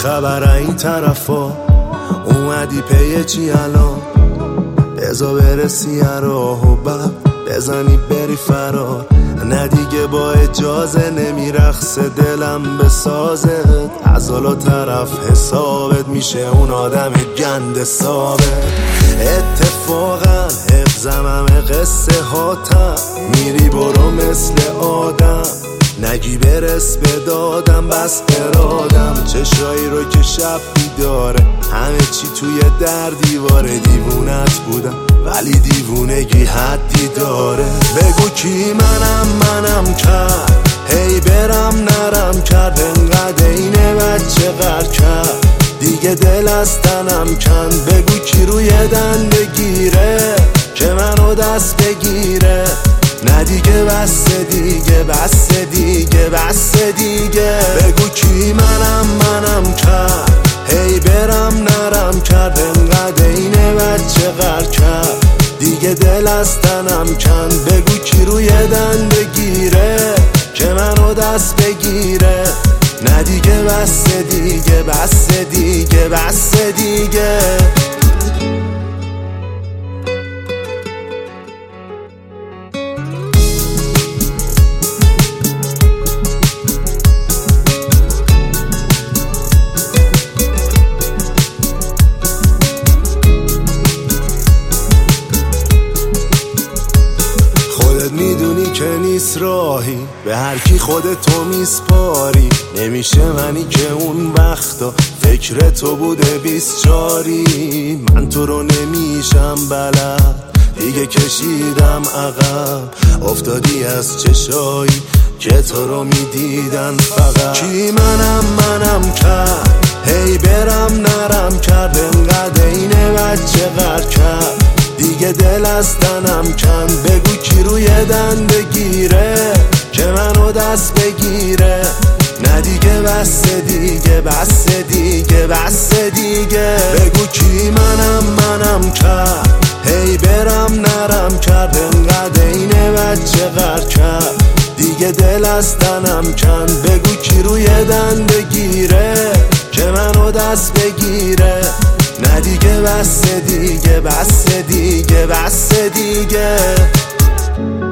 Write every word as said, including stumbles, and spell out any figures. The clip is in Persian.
خبره این طرفا؟ اومدی پی چی الان؟ بزا برسی راه و بعد بزنی بری فرار. نه دیگه با اجازه نمیرخصه دلم به سازت. از حالا طرف حسابت میشه اون آدم گند ثابت. اتفاقا حفظم همه قصه هاتم. میری برو مثل آدم نگی برس به دادم بس ارادم. چشایی رو که شب بیداره همه چی توی در دیواره. دیوونت بودم ولی دیوونگی حدی داره. بگو کی منم منم کرد هی برم نرم کرد. انقدر اینه بچه غر کرد دیگه دل از تنم کند. بگو کی روی دنده گیره که منو دست بگیره. نه دیگه بس دیگه بس دیگه بس دیگه. بگو کی منم منم کرد هی برم نرم کرد. انقدر اینه بچه غر کرد دیگه دل از تنم کند. بگو کی روی دنده گیره که منو دست بگیره. نه دیگه بس دیگه بس دیگه بس دیگه. میدونی که نیست راهی به هر کی خودتو میسپاری. نمیشه منی که اون وقتا فکر تو بوده بیست چاری. من تو رو نمیشم بلد دیگه کشیدم عقب. افتادی از چشایی که تو رو میدیدن فقط. کی منم منم کرد هی برم نرم کرد. انقدر اینه بچه غر کرد دیگه دل از تنم کند. بگو کی روی دنده گیره که منو دست بگیره. نه دیگه بس دیگه بس دیگه بس دیگه. بگو کی منم منم کرد هی برم نرم کرد. انقدر اینه بچه غر کرد دیگه دل از تنم کند. بگو کی روی دنده گیره که منو دست بگیره. نه دیگه بس دیگه بس دیگه بس دیگه.